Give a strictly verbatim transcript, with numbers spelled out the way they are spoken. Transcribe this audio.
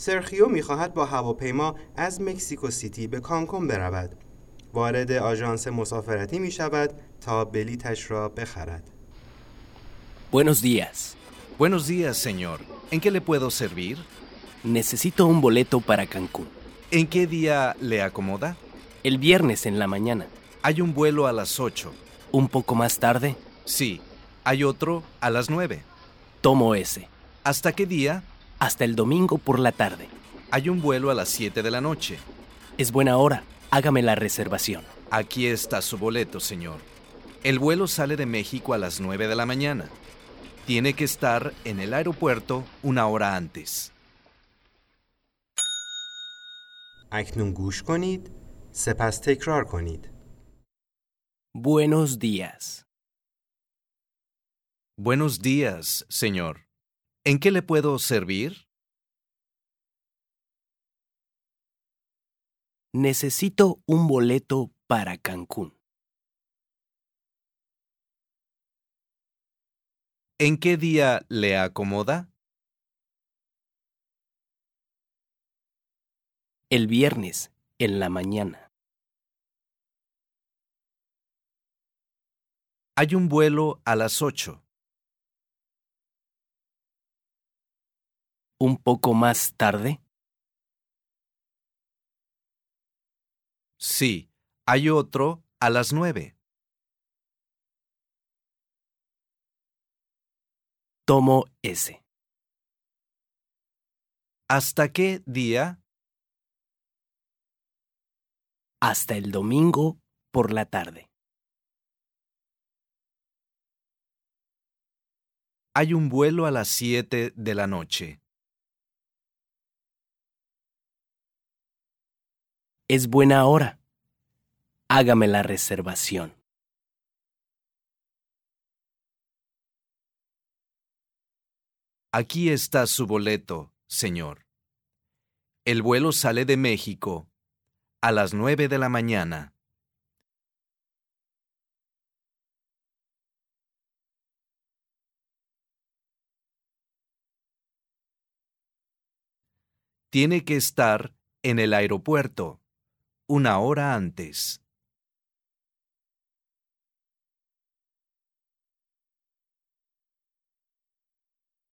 سرخیو می‌خواهد با هواپیما از مکزیکو سیتی به کانکون برود. وارد آژانس مسافرتی می‌شود تا بلیطش را بخرد. Buenos días. Buenos días, señor. ¿En qué le puedo servir? Necesito un boleto para Cancún. ¿En qué día le acomoda? El viernes en la mañana. Hay un vuelo a las ocho. ¿Un poco más tarde? Sí. Hay otro a las nueve. Tomo ese. ¿Hasta qué día? Hasta el domingo por la tarde. Hay un vuelo a las siete de la noche. Es buena hora. Hágame la reservación. Aquí está su boleto, señor. El vuelo sale de México a las nueve de la mañana. Tiene que estar en el aeropuerto una hora antes. اکنون گوش کنید، سپس تکرار کنید. Buenos días. Buenos días, señor. ¿En qué le puedo servir? Necesito un boleto para Cancún. ¿En qué día le acomoda? El viernes en la mañana. Hay un vuelo a las ocho. ¿Un poco más tarde? Sí, hay otro a las nueve. Tomo ese. ¿Hasta qué día? Hasta el domingo por la tarde. Hay un vuelo a las siete de la noche. Es buena hora. Hágame la reservación. Aquí está su boleto, señor. El vuelo sale de México a las nueve de la mañana. Tiene que estar en el aeropuerto una hora antes.